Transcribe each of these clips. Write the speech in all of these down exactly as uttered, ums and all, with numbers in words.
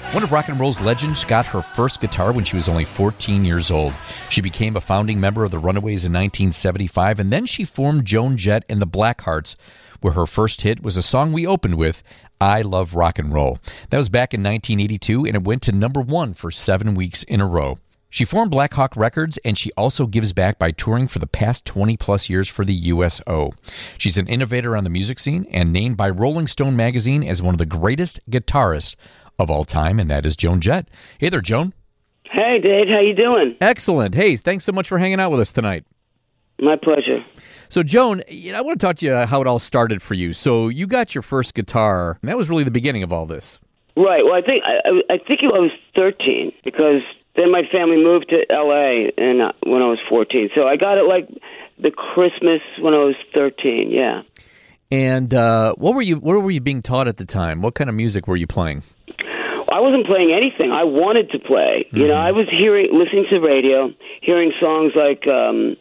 One of rock and roll's legends got her first guitar when she was only fourteen years old. She became a founding member of the Runaways in nineteen seventy-five, and then she formed Joan Jett and the Blackhearts, where her first hit was a song we opened with, I Love Rock and Roll. That was back in nineteen eighty-two, and it went to number one for seven weeks in a row. She formed Black Hawk Records, and she also gives back by touring for the past twenty-plus years for the U S O. She's an innovator on the music scene and named by Rolling Stone magazine as one of the greatest guitarists of all time, and that is Joan Jett. Hey there, Joan. Hey, Dave. How you doing? Excellent. Hey, thanks so much for hanging out with us tonight. My pleasure. So, Joan, you know, I want to talk to you how it all started for you. So you got your first guitar, and that was really the beginning of all this. Right. Well, I think I, I think I was thirteen because then my family moved to L A and uh, when I was fourteen. So I got it like the Christmas when I was thirteen. Yeah. And uh, what were you what were you being taught at the time? What kind of music were you playing? I wasn't playing anything. I wanted to play. Mm-hmm. You know, I was hearing, listening to radio, hearing songs like, um,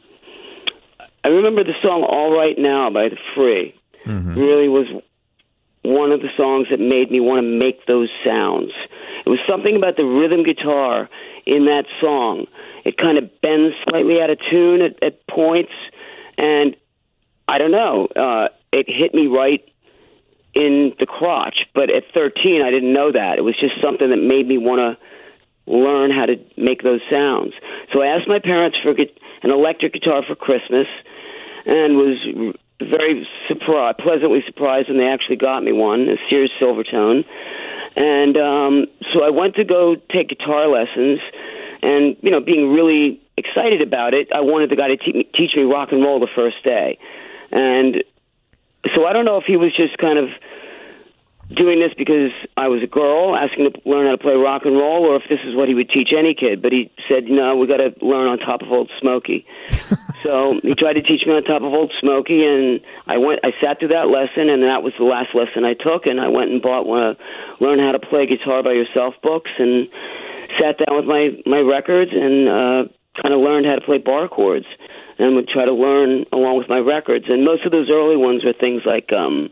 I remember the song All Right Now by The Free. Mm-hmm. Really was one of the songs that made me want to make those sounds. It was something about the rhythm guitar in that song. It kind of bends slightly out of tune at, at points, and I don't know, uh, it hit me right in the crotch. But at thirteen, I didn't know that. It was just something that made me want to learn how to make those sounds. So I asked my parents for an electric guitar for Christmas and was very surprised, pleasantly surprised when they actually got me one, a Sears Silvertone. And um, so I went to go take guitar lessons, and, you know, being really excited about it, I wanted the guy to te- teach me rock and roll the first day. And so I don't know if he was just kind of doing this because I was a girl asking to learn how to play rock and roll, or if this is what he would teach any kid. But he said, no, we got to learn on top of Old Smoky. So he tried to teach me on top of Old Smoky, and I went. I sat through that lesson, and that was the last lesson I took. And I went and bought one of Learn How to Play Guitar by Yourself books, and sat down with my my records and uh, kind of learned how to play bar chords, and would try to learn along with my records. And most of those early ones were things like um,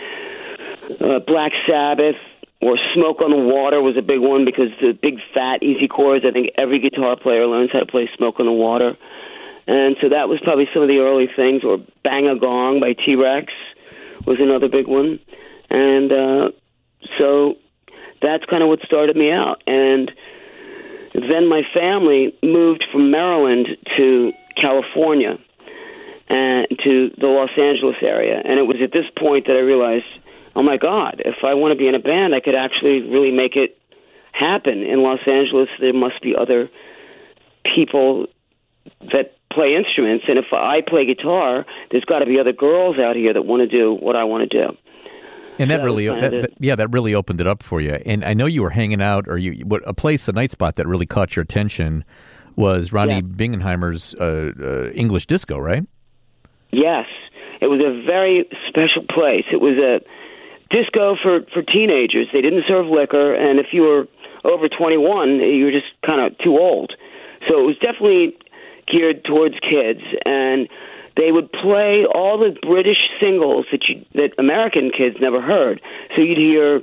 uh, Black Sabbath or Smoke on the Water was a big one because the big fat easy chords. I think every guitar player learns how to play Smoke on the Water. And so that was probably some of the early things. Or Bang a Gong by T-Rex was another big one. And uh, so that's kind of what started me out. And then my family moved from Maryland to California and to the Los Angeles area. And it was at this point that I realized, oh, my God, if I want to be in a band, I could actually really make it happen. In Los Angeles, there must be other people that play instruments, and if I play guitar, there's got to be other girls out here that want to do what I want to do. And that, that really, that, that, yeah, that really opened it up for you. And I know you were hanging out, or you, what a place, a night spot that really caught your attention was Ronnie yeah. Bingenheimer's uh, uh, English Disco, right? Yes, it was a very special place. It was a disco for for teenagers. They didn't serve liquor, and if you were over twenty-one, you were just kind of too old. So it was definitely geared towards kids, and they would play all the British singles that you, that American kids never heard. So you'd hear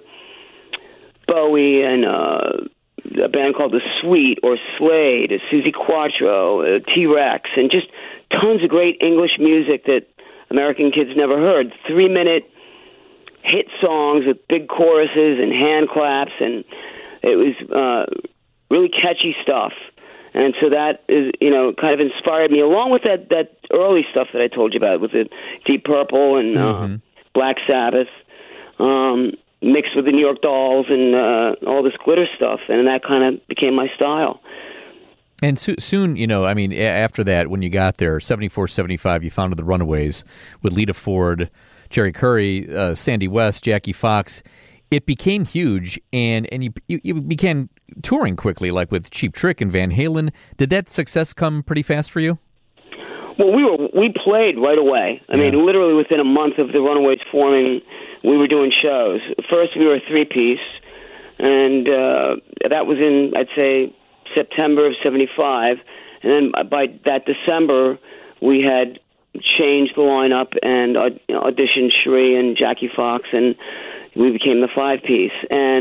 Bowie and uh, a band called The Sweet, or Slade, Suzi Quatro, uh, T-Rex, and just tons of great English music that American kids never heard. Three-minute hit songs with big choruses and hand claps, and it was uh, really catchy stuff. And so that is, you know, kind of inspired me, along with that, that early stuff that I told you about, with the Deep Purple and mm-hmm. uh, Black Sabbath, um, mixed with the New York Dolls and uh, all this glitter stuff, and that kind of became my style. And so, soon, you know, I mean, after that, when you got there, seventy-four, seventy-five, you founded the Runaways with Lita Ford, Jerry Curry, uh, Sandy West, Jackie Fox. It became huge, and, and you, you, you began touring quickly, like with Cheap Trick and Van Halen. Did that success come pretty fast for you? Well, we were we played right away. I yeah. mean, literally within a month of the Runaways forming, we were doing shows. First, we were a three-piece, and uh, that was in, I'd say, September of seventy-five. And then by that December, we had changed the lineup and auditioned Cherie and Jackie Fox, and we became the five-piece. And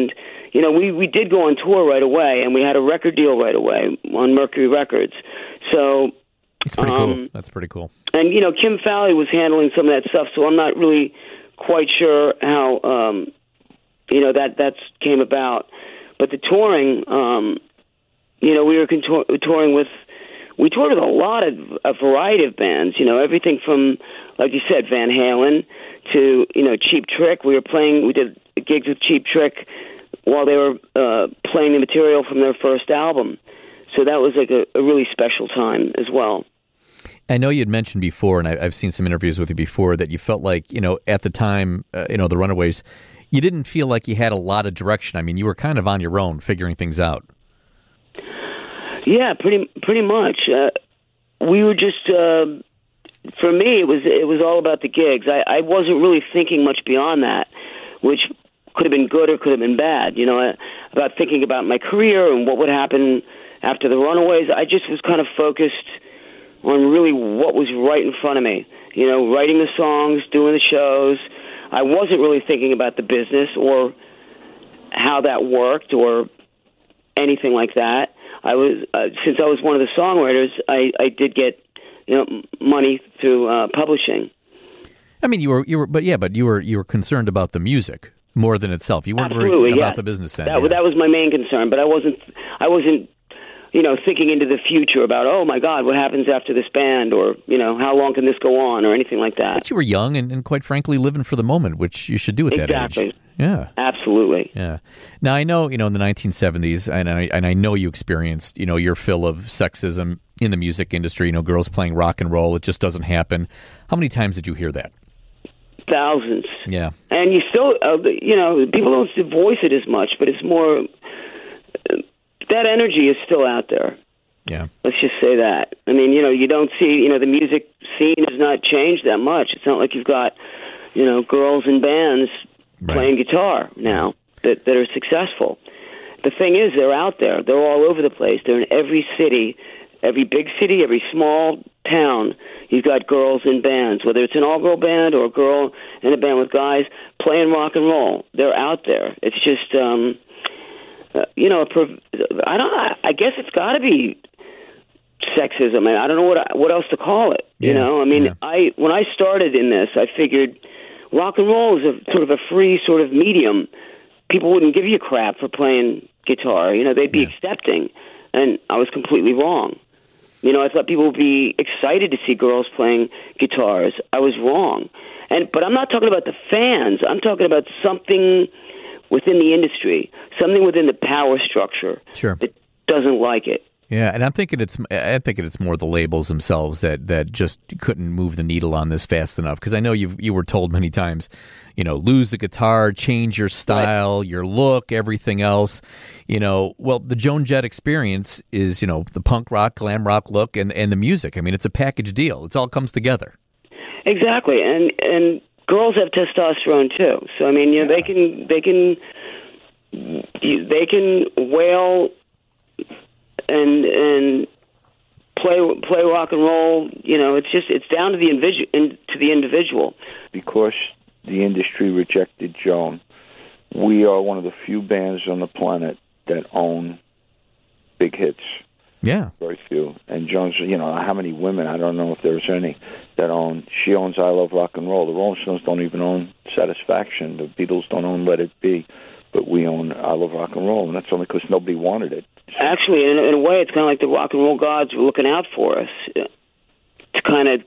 you know, we, we did go on tour right away, and we had a record deal right away on Mercury Records. So it's pretty um, cool. That's pretty cool. And, you know, Kim Fowley was handling some of that stuff, so I'm not really quite sure how, um, you know, that that's came about. But the touring, um, you know, we were contour- touring with, we toured with a lot of, a variety of bands, you know, everything from, like you said, Van Halen to, you know, Cheap Trick. We were playing, we did gigs with Cheap Trick while they were uh, playing the material from their first album. So that was like a, a really special time as well. I know you had mentioned before, and I, I've seen some interviews with you before, that you felt like, you know, at the time, uh, you know, the Runaways, you didn't feel like you had a lot of direction. I mean, you were kind of on your own figuring things out. Yeah, pretty pretty much. Uh, we were just, uh, for me, it was it was all about the gigs. I, I wasn't really thinking much beyond that, which could have been good or could have been bad. You know, uh, about thinking about my career and what would happen after the Runaways. I just was kind of focused on really what was right in front of me. You know, writing the songs, doing the shows. I wasn't really thinking about the business or how that worked or anything like that. I was uh, since I was one of the songwriters, I, I did get, you know, money through uh, publishing. I mean, you were you were, but yeah, but you were you were concerned about the music more than itself. You weren't Absolutely, worried about yeah. the business end. That, yeah. that was my main concern, but I wasn't I wasn't you know thinking into the future about, oh my God, what happens after this band, or you know how long can this go on, or anything like that. But you were young and, and quite frankly living for the moment, which you should do at exactly. that age. Yeah, absolutely. Yeah. Now I know, you know, in the nineteen seventies, and I and I know you experienced, you know, your fill of sexism in the music industry. You know, girls playing rock and roll. It just doesn't happen. How many times did you hear that? Thousands. Yeah. And you still, uh, you know, people don't voice it as much, but it's more. Uh, that energy is still out there. Yeah. Let's just say that. I mean, you know, you don't see, you know, the music scene has not changed that much. It's not like you've got, you know, girls in bands right. playing guitar now that, that are successful. The thing is, they're out there. They're all over the place. They're in every city, every big city, every small town. You've got girls in bands, whether it's an all-girl band or a girl in a band with guys playing rock and roll. They're out there. It's just, um, uh, you know, I don't. I guess it's got to be sexism. I don't know what what else to call it. Yeah, you know, I mean, yeah. I when I started in this, I figured rock and roll is a sort of a free sort of medium. People wouldn't give you crap for playing guitar. You know, they'd be yeah. accepting, and I was completely wrong. You know, I thought people would be excited to see girls playing guitars. I was wrong. And but I'm not talking about the fans. I'm talking about something within the industry, something within the power structure sure. that doesn't like it. Yeah, and I'm thinking it's I'm thinking it's more the labels themselves that, that just couldn't move the needle on this fast enough. Because I know you you were told many times, you know, lose the guitar, change your style, right. your look, everything else. You know, well, the Joan Jett experience is, you know, the punk rock, glam rock look, and, and the music. I mean, it's a package deal. It all comes together. Exactly, and and girls have testosterone too. So I mean, you know, yeah. they can they can they can wail and and play play rock and roll. You know, it's just it's down to the individual to the individual. Because the industry rejected Joan, we are one of the few bands on the planet that own big hits. Yeah, very few. And Joan's, you know, how many women? I don't know if there's any that own. She owns I Love Rock and Roll. The Rolling Stones don't even own Satisfaction. The Beatles don't own Let It Be, but we own I Love Rock and Roll, and that's only because nobody wanted it. Actually, in, in a way, it's kind of like the rock and roll gods were looking out for us to kind of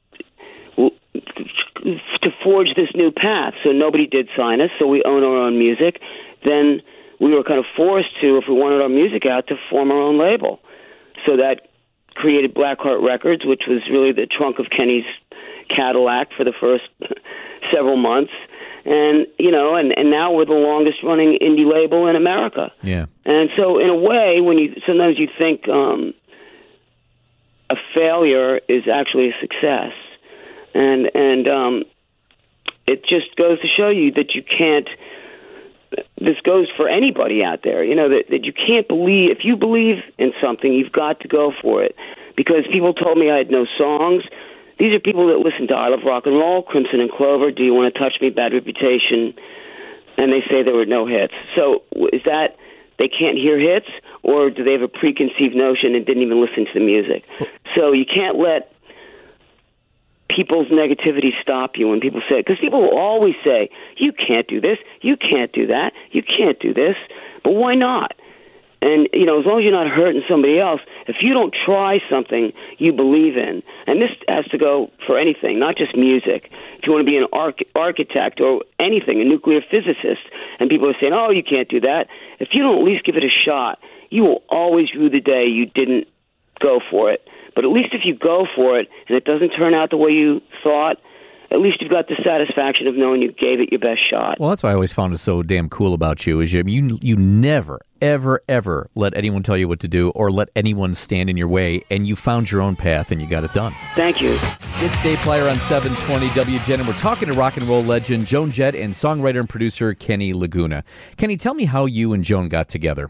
to forge this new path. So nobody did sign us, so we own our own music. Then we were kind of forced to, if we wanted our music out, to form our own label. So that created Blackheart Records, which was really the trunk of Kenny's Cadillac for the first several months. And, you know, and, and now we're the longest-running indie label in America. Yeah. And so, in a way, when you sometimes you think um, a failure is actually a success. And, and um, it just goes to show you that you can't... This goes for anybody out there, you know, that, that you can't believe... If you believe in something, you've got to go for it. Because people told me I had no songs. These are people that listen to I Love Rock and Roll, Crimson and Clover, Do You Want to Touch Me, Bad Reputation, and they say there were no hits. So is that they can't hear hits, or do they have a preconceived notion and didn't even listen to the music? So you can't let people's negativity stop you when people say it. Because people will always say, you can't do this, you can't do that, you can't do this. But why not? And, you know, as long as you're not hurting somebody else, if you don't try something you believe in, and this has to go for anything, not just music. If you want to be an arch- architect or anything, a nuclear physicist, and people are saying, oh, you can't do that, if you don't at least give it a shot, you will always rue the day you didn't go for it. But at least if you go for it and it doesn't turn out the way you thought, at least you've got the satisfaction of knowing you gave it your best shot. Well, that's what I always found is so damn cool about you, is you you, you never, ever, ever let anyone tell you what to do or let anyone stand in your way, and you found your own path and you got it done. Thank you. It's Dave Plyer on seven twenty W G N, and we're talking to rock and roll legend Joan Jett and songwriter and producer Kenny Laguna. Kenny, tell me how you and Joan got together.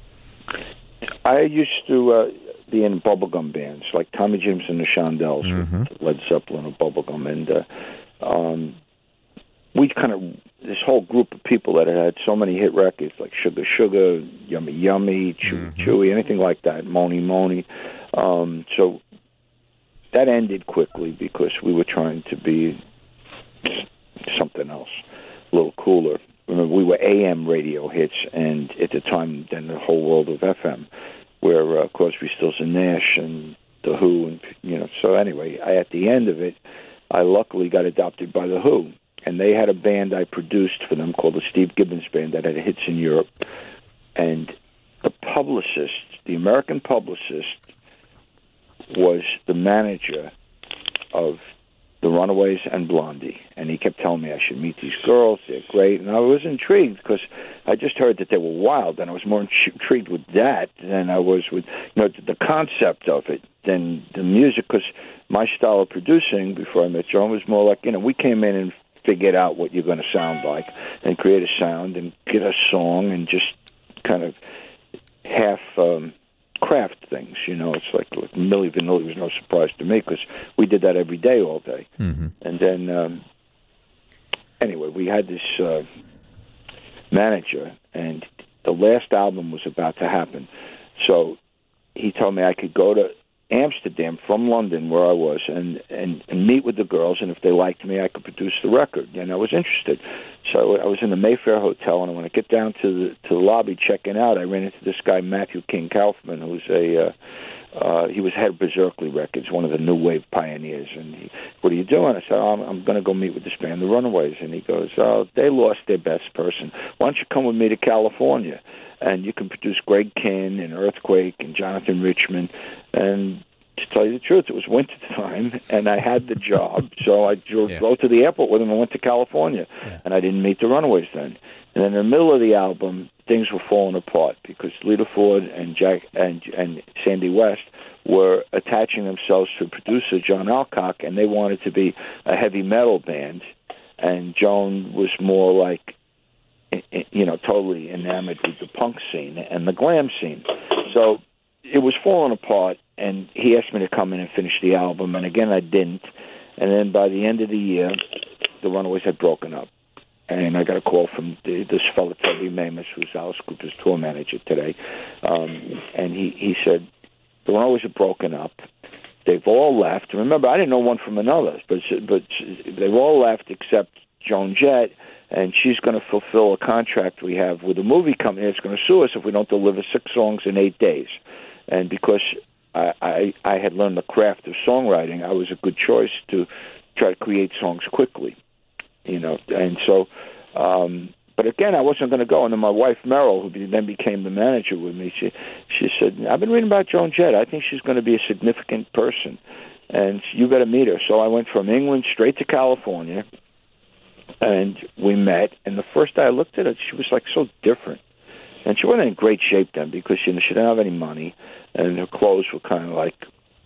I used to uh, be in bubblegum bands like Tommy James and the Shondells, mm-hmm. Led Zeppelin or bubblegum, and uh, um, we kind of this whole group of people that had had so many hit records like Sugar Sugar, Yummy Yummy, Chewy mm-hmm. Chewy, anything like that, Moni Moni. Um, so that ended quickly because we were trying to be something else, a little cooler. Remember, we were A M radio hits, and at the time, then the whole world of F M, where uh, Crosby, Stills and Nash and The Who, and you know. So anyway, I, at the end of it, I luckily got adopted by The Who, and they had a band I produced for them called the Steve Gibbons Band that had hits in Europe, and the publicist, the American publicist, was the manager of the Runaways and Blondie, and he kept telling me I should meet these girls, they're great, and I was intrigued because I just heard that they were wild, and I was more intrigued with that than I was with, you know, the concept of it than the music, because my style of producing before I met Joan was more like, you know, we came in and figured out what you're going to sound like and create a sound and get a song and just kind of half... Um, craft things, you know. It's like, like Milli Vanilli was no surprise to me because we did that every day, all day. Mm-hmm. And then, um, anyway, we had this uh, manager, and the last album was about to happen. So he told me I could go to Amsterdam from London, where I was, and, and, and meet with the girls, and if they liked me, I could produce the record. And I was interested. So I was in the Mayfair Hotel, and when I get down to the to the lobby checking out, I ran into this guy, Matthew King Kaufman, who's a uh, uh, he was head of Berserkly Records, one of the new wave pioneers. And he, what are you doing? I said, oh, I'm, I'm going to go meet with this band, the Runaways. And he goes, oh, they lost their best person. Why don't you come with me to California? And you can produce Greg Kihn and Earthquake and Jonathan Richman. And to tell you the truth, it was winter time, and I had the job. So I drove yeah. to the airport with him and went to California. Yeah. And I didn't meet the Runaways then. And in the middle of the album, things were falling apart because Lita Ford and Jack and and Sandy West were attaching themselves to producer John Alcock, and they wanted to be a heavy metal band. And Joan was more like, you know, totally enamored with the punk scene and the glam scene. So it was falling apart, and he asked me to come in and finish the album, and again I didn't. And then by the end of the year, the Runaways had broken up. And I got a call from the, this fellow, Toby Mamus, who's Alice Cooper's tour manager today. Um, and he, he said, the Runaways have broken up. They've all left. Remember, I didn't know one from another, but but they've all left except Joan Jett, and she's going to fulfill a contract we have with a movie company that's going to sue us if we don't deliver six songs in eight days. And because I, I, I had learned the craft of songwriting, I was a good choice to try to create songs quickly, you know. And so, um, but again, I wasn't going to go. And then my wife, Meryl, who then became the manager with me, she she said, I've been reading about Joan Jett. I think she's going to be a significant person, and you got to meet her. So I went from England straight to California, and we met. And the first day I looked at her, she was like so different. And she wasn't in great shape then because, you know, she didn't have any money, and her clothes were kind of like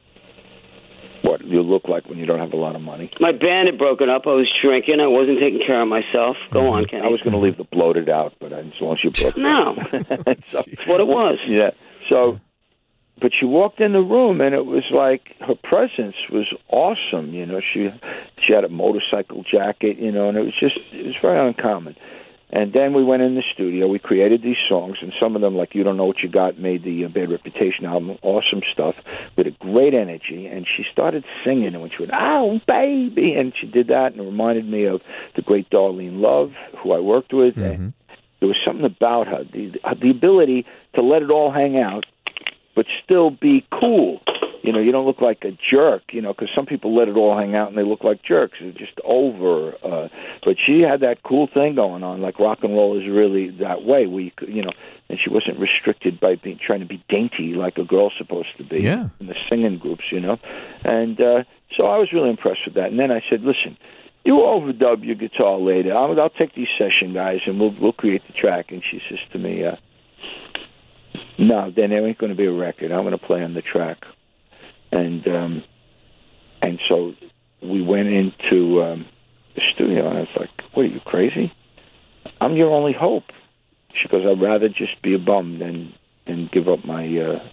what you look like when you don't have a lot of money. My band had broken up. I was shrinking. I wasn't taking care of myself. Go mm-hmm. on, Kenny. I was going to leave the bloated out, but as long as you broke No. so, that's what it was. Yeah. So, but she walked in the room, and it was like her presence was awesome. You know, she she had a motorcycle jacket, you know, and it was just, it was very uncommon. And then we went in the studio. We created these songs, and some of them, like You Don't Know What You Got, made the uh, Bad Reputation album. Awesome stuff with a great energy. And she started singing, and when she went, oh, baby, and she did that, and it reminded me of the great Darlene Love, who I worked with. Mm-hmm. And there was something about her, the, the ability to let it all hang out, but still be cool. You know, you don't look like a jerk, you know, because some people let it all hang out and they look like jerks. It's just over. Uh, but she had that cool thing going on, like rock and roll is really that way. We, you know, and she wasn't restricted by being trying to be dainty like a girl's supposed to be yeah. in the singing groups, you know. And uh, so I was really impressed with that. And then I said, listen, you overdub your guitar later. I'll, I'll take these session guys and we'll we'll create the track. And she says to me, uh, no, then there ain't going to be a record. I'm going to play on the track. And um, and so we went into um, the studio, and I was like, what, are you crazy? I'm your only hope. She goes, I'd rather just be a bum than, than give up my uh,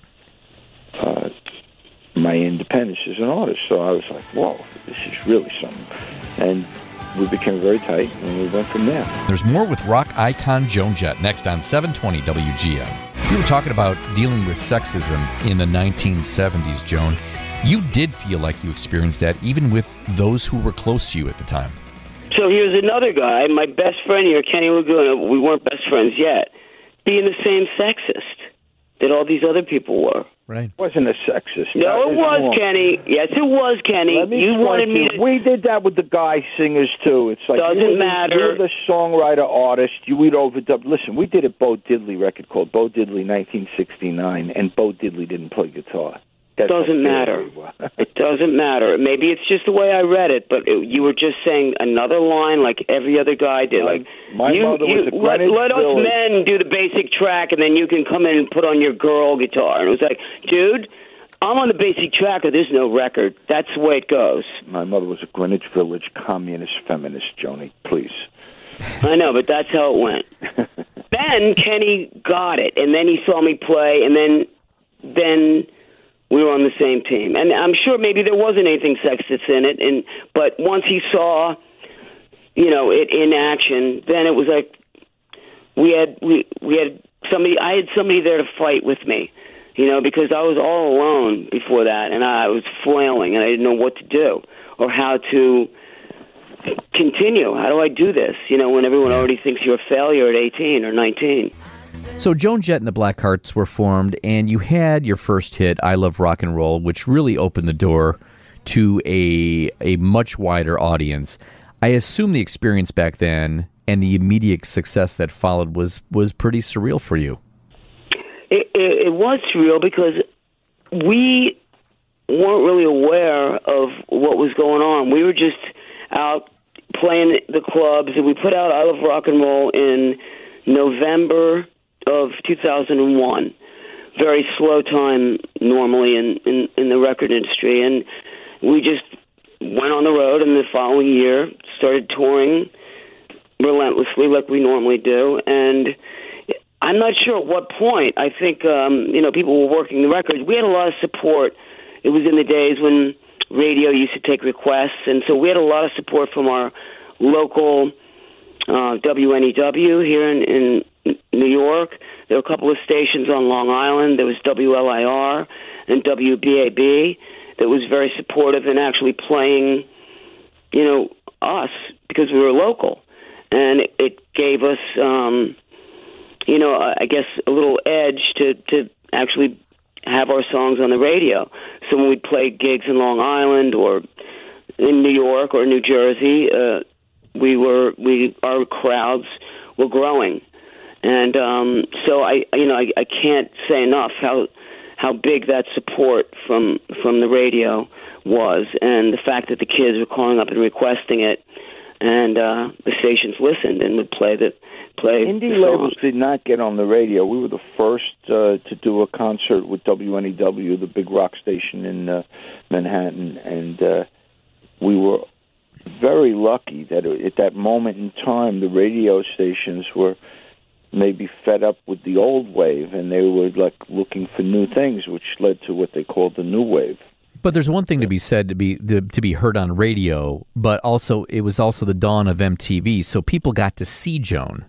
uh, my independence as an artist. So I was like, whoa, this is really something. And we became very tight, and we went from there. There's more with rock icon Joan Jett next on seven twenty W G M. We were talking about dealing with sexism in the nineteen seventies, Joan. You did feel like you experienced that even with those who were close to you at the time. So here's another guy, my best friend here, Kenny Laguna. We weren't best friends yet. Being the same sexist that all these other people were. Right. It wasn't a sexist. No, it was, wrong. Kenny. Yes, it was, Kenny. You wanted me to... We did that with the guy singers, too. It's like... Doesn't you're matter. The, you're the songwriter, artist. You would overdub... Listen, we did a Bo Diddley record called Bo Diddley nineteen sixty-nine, and Bo Diddley didn't play guitar. That's doesn't matter. It doesn't matter. Maybe it's just the way I read it, but it, you were just saying another line like every other guy did. Like my you, mother you, was a let, Greenwich let us Village. men do the basic track, and then you can come in and put on your girl guitar. And it was like, dude, I'm on the basic track, or there's no record. That's the way it goes. My mother was a Greenwich Village communist feminist, Joni. Please. I know, but that's how it went. Then Kenny got it, and then he saw me play, and then then we were on the same team. And I'm sure maybe there wasn't anything sexist in it, and but once he saw, you know, it in action, then it was like we had we we had somebody. I had somebody there to fight with me, you know, because I was all alone before that, and I was flailing, and I didn't know what to do or how to continue. How do I do this? You know, when everyone already thinks you're a failure at eighteen or nineteen. So Joan Jett and the Blackhearts were formed, and you had your first hit, I Love Rock and Roll, which really opened the door to a a much wider audience. I assume the experience back then and the immediate success that followed was, was pretty surreal for you. It, it, it was surreal because we weren't really aware of what was going on. We were just out playing the clubs, and we put out I Love Rock and Roll in November of two thousand one. Very slow time normally in, in, in the record industry, and we just went on the road, and the following year started touring relentlessly like we normally do. And I'm not sure at what point. I think um, you know, people were working the records. We had a lot of support. It was in the days when radio used to take requests, and so we had a lot of support from our local uh, W N E W here in, in New York. There were a couple of stations on Long Island. There was W L I R and W B A B that was very supportive in actually playing, you know, us because we were local. And it, it gave us, um, you know, I guess a little edge to, to actually have our songs on the radio. So when we'd play gigs in Long Island or in New York or New Jersey, uh, we were we our crowds were growing, and um, so I you know I, I can't say enough how how big that support from from the radio was, and the fact that the kids were calling up and requesting it, and uh, the stations listened and would play the play. Indie the labels did not get on the radio. We were the first uh, to do a concert with W N E W, the big rock station in uh, Manhattan, and uh, we were very lucky that at that moment in time, the radio stations were maybe fed up with the old wave, and they were like looking for new things, which led to what they called the new wave. But there's one thing to be said to be to, to be heard on radio, but also it was also the dawn of M T V, so people got to see Joan.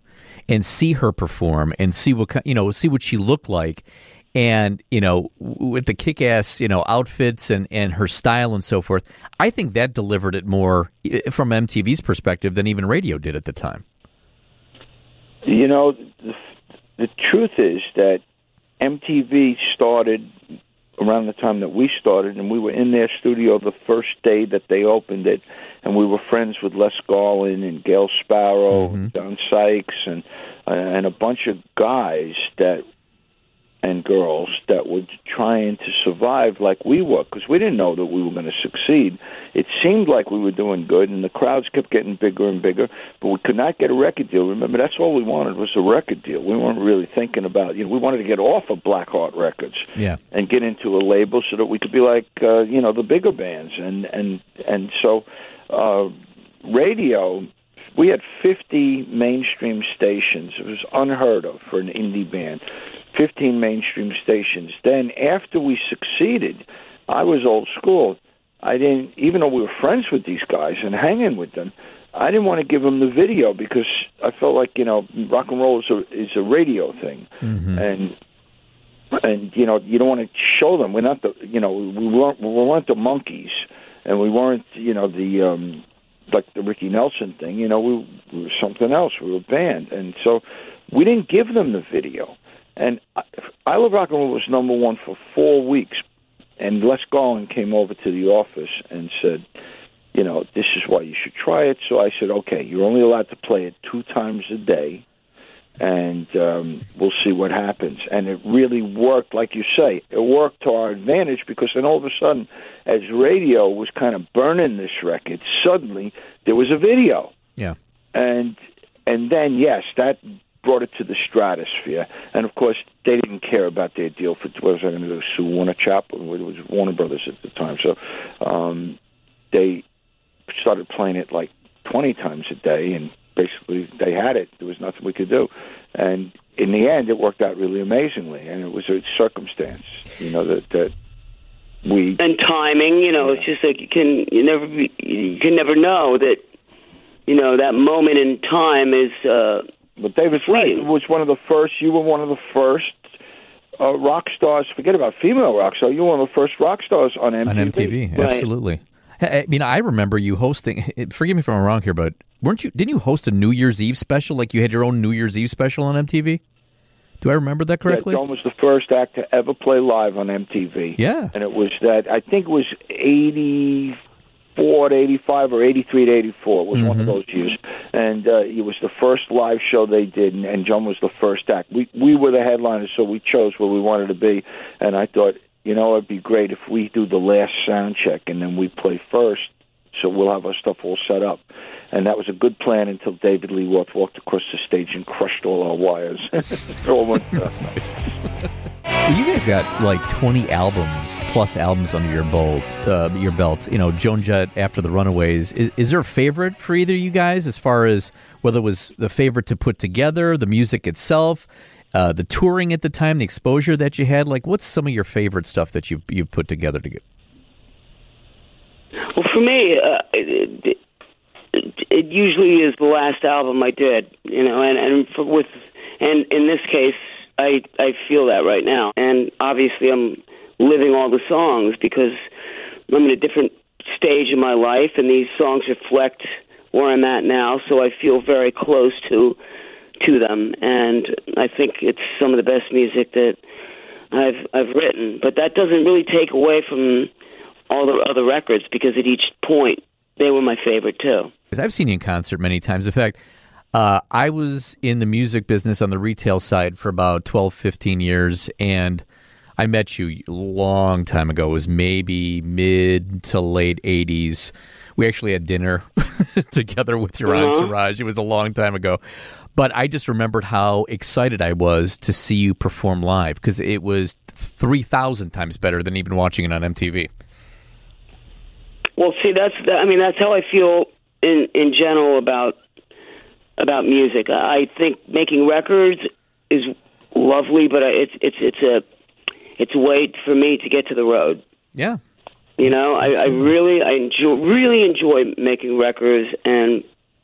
and see her perform and see what ki- you know, see what she looked like. And, you know, with the kick-ass, you know, outfits and, and her style and so forth, I think that delivered it more from M T V's perspective than even radio did at the time. You know, the, the truth is that M T V started around the time that we started, and we were in their studio the first day that they opened it, and we were friends with Les Garland and Gail Sparrow, mm-hmm. and John Sykes, and uh, and a bunch of guys that and girls that were trying to survive like we were, because we didn't know that we were going to succeed. It seemed like we were doing good, and the crowds kept getting bigger and bigger, but we could not get a record deal. Remember, that's all we wanted was a record deal. We weren't really thinking about, you know, we wanted to get off of Blackheart Records, yeah, and get into a label so that we could be like, uh, you know, the bigger bands. And, and, and so uh, radio, we had fifty mainstream stations. It was unheard of for an indie band. fifteen mainstream stations. Then, after we succeeded, I was old school. I didn't, even though we were friends with these guys and hanging with them, I didn't want to give them the video because I felt like, you know, rock and roll is a, is a radio thing. Mm-hmm. And, and you know, you don't want to show them. We're not the, you know, we weren't, we weren't the Monkees, and we weren't, you know, the, um, like the Ricky Nelson thing. You know, we, we were something else. We were a band. And so we didn't give them the video. And I Love Rock and Roll was number one for four weeks. And Les Garland came over to the office and said, you know, this is why you should try it. So I said, okay, you're only allowed to play it two times a day, and um, we'll see what happens. And it really worked, like you say. It worked to our advantage because then all of a sudden, as radio was kind of burning this record, suddenly there was a video. Yeah. And and then, yes, that brought it to the stratosphere. And, of course, they didn't care about their deal for, what was I going to do, sue Warner Chappell? It was Warner Brothers at the time. So um, they started playing it like twenty times a day, and basically they had it. There was nothing we could do. And in the end, it worked out really amazingly, and it was a circumstance, you know, that, that we... And timing, you know, yeah. It's just like you can, you never, be, you can never know that, you know, that moment in time is... Uh, But David Slade was one of the first, you were one of the first uh, rock stars, forget about female rock stars, you were one of the first rock stars on M T V. On M T V, right. Absolutely. I mean, I remember you hosting, forgive me if I'm wrong here, but weren't you, didn't you host a New Year's Eve special, like you had your own New Year's Eve special on M T V? Do I remember that correctly? Yeah, John was the first act to ever play live on M T V. Yeah. And it was that, I think it was eighty-four to eighty-five or eighty-three to eighty-four. It was mm-hmm. one of those years. And uh, it was the first live show they did, and, and John was the first act. We we were the headliners, so we chose where we wanted to be. And I thought, you know, it'd be great if we do the last sound check, and then we play first, so we'll have our stuff all set up. And that was a good plan until David Lee Roth walked across the stage and crushed all our wires. all went, uh, That's nice. Well, you guys got like twenty albums plus albums under your belt. Uh, your belt. You know, Joan Jett, After the Runaways. Is, is there a favorite for either of you guys, as far as whether it was the favorite to put together, the music itself, uh, the touring at the time, the exposure that you had? Like, what's some of your favorite stuff that you've you've put together to get? Well, for me, uh, it, it, it usually is the last album I did. You know, and and for, with and in this case. I, I feel that right now. And obviously I'm living all the songs because I'm in a different stage in my life, and these songs reflect where I'm at now, so I feel very close to to them. And I think it's some of the best music that I've I've written. But that doesn't really take away from all the other records, because at each point they were my favorite too. Because I've seen you in concert many times. In fact, Uh, I was in the music business on the retail side for about twelve, fifteen years, and I met you a long time ago. It was maybe mid to late eighties. We actually had dinner together with your uh-huh. entourage. It was a long time ago. But I just remembered how excited I was to see you perform live, because it was three thousand times better than even watching it on M T V. Well, see, that's I mean, that's how I feel in, in general about about music. I think making records is lovely, but it's it's it's a it's a way for me to get to the road. Yeah, you know, I, I really I enjoy really enjoy making records, and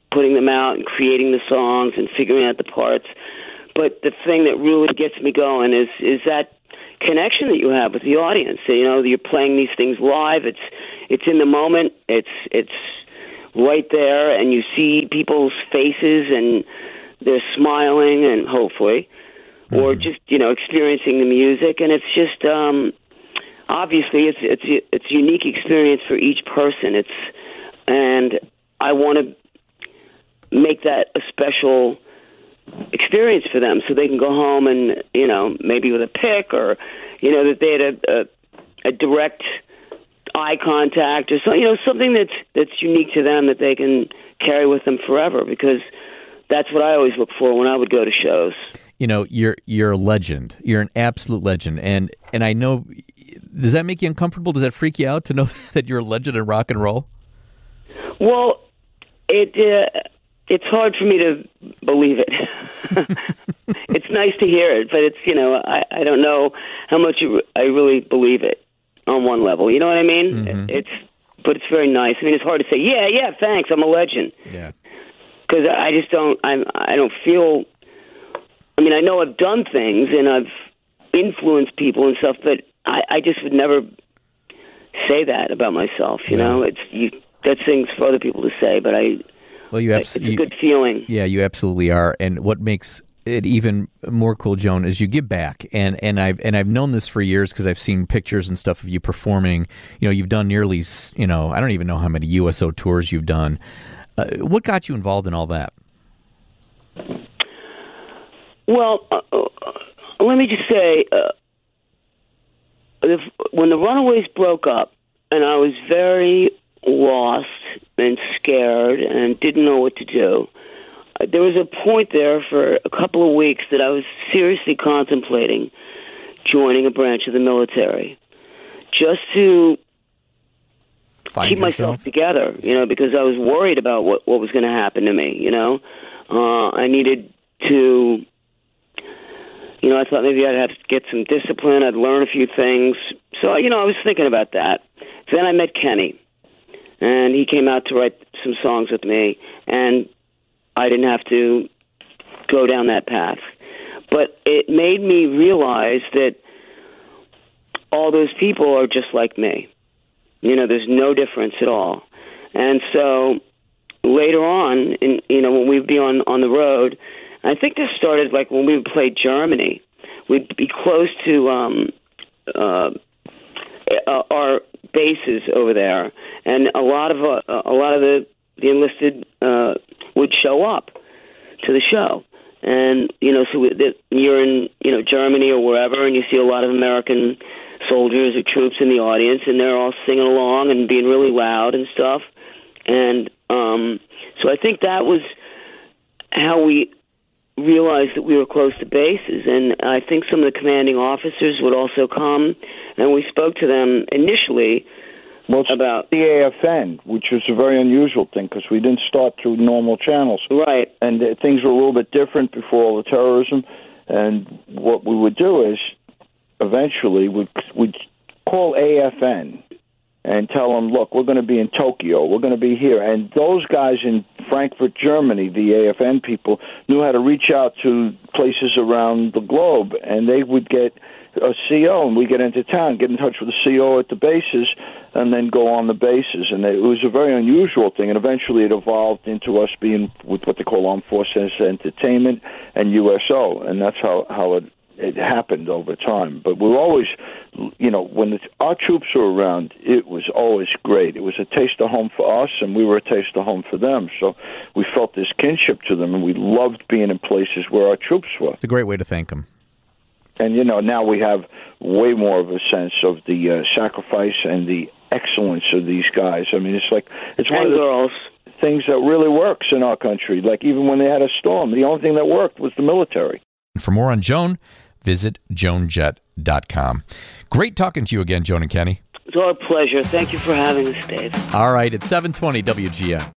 putting them out and creating the songs and figuring out the parts. But the thing that really gets me going is is that connection that you have with the audience. You know, you're playing these things live. It's it's in the moment. It's it's right there, and you see people's faces, and they're smiling, and hopefully, mm-hmm. or just you know experiencing the music. And it's just um, obviously it's it's it's a unique experience for each person. It's and I want to make that a special experience for them, so they can go home and you know maybe with a pick, or you know that they had a, a, a direct eye contact, or so you know something that's that's unique to them that they can carry with them forever. Because that's what I always look for when I would go to shows. You know, you're you're a legend. You're an absolute legend, and and I know. Does that make you uncomfortable? Does that freak you out to know that you're a legend in rock and roll? Well, it. Uh, It's hard for me to believe it. It's nice to hear it, but it's, you know, I, I don't know how much I really believe it on one level. You know what I mean? Mm-hmm. It's, but it's very nice. I mean, it's hard to say, yeah, yeah, thanks, I'm a legend. Yeah. Because I just don't, I'm, I don't feel, I mean, I know I've done things and I've influenced people and stuff, but I, I just would never say that about myself, you yeah. know? It's, you, that's things for other people to say, but I... Well, you abs- it's a good feeling. Yeah, you absolutely are. And what makes it even more cool, Joan, is you give back. And and I've and I've known this for years because I've seen pictures and stuff of you performing. You know, you've done nearly, you know, I don't even know how many U S O tours you've done. Uh, what got you involved in all that? Well, uh, uh, let me just say, uh, if, when the Runaways broke up, and I was very lost and scared and didn't know what to do. There was a point there for a couple of weeks that I was seriously contemplating joining a branch of the military just to Find keep yourself. myself together, you know, because I was worried about what, what was going to happen to me, you know. Uh, I needed to, you know, I thought maybe I'd have to get some discipline. I'd learn a few things. So, you know, I was thinking about that. Then I met Kenny. And he came out to write some songs with me, and I didn't have to go down that path. But it made me realize that all those people are just like me. You know, there's no difference at all. And so later on, in, you know, when we'd be on, on the road, I think this started like when we would play Germany. We'd be close to um, uh, our bases over there, and a lot of uh, a lot of the the enlisted uh, would show up to the show, and you know, so we, the, you're in you know Germany or wherever, and you see a lot of American soldiers or troops in the audience, and they're all singing along and being really loud and stuff, and um, so I think that was how we realized that we were close to bases, and I think some of the commanding officers would also come, and we spoke to them initially well, about the A F N, which was a very unusual thing because we didn't start through normal channels. Right. And uh, things were a little bit different before all the terrorism, and what we would do is eventually we'd, we'd call A F N and tell them, look, we're going to be in Tokyo, we're going to be here. And those guys in Frankfurt, Germany, the A F N people, knew how to reach out to places around the globe, and they would get a C O, and we get into town, get in touch with the C O at the bases, and then go on the bases. And it was a very unusual thing, and eventually it evolved into us being with what they call Armed Forces Entertainment and U S O, and that's how, how it It happened over time. But we were always, you know, when the, our troops were around, it was always great. It was a taste of home for us, and we were a taste of home for them. So we felt this kinship to them, and we loved being in places where our troops were. It's a great way to thank them. And, you know, now we have way more of a sense of the uh, sacrifice and the excellence of these guys. I mean, it's like, it's one and of the girls. things that really works in our country. Like, even when they had a storm, the only thing that worked was the military. For more on Joan, visit joan jett dot com. Great talking to you again, Joan and Kenny. It's our pleasure. Thank you for having us, Dave. All right, it's seven twenty W G N.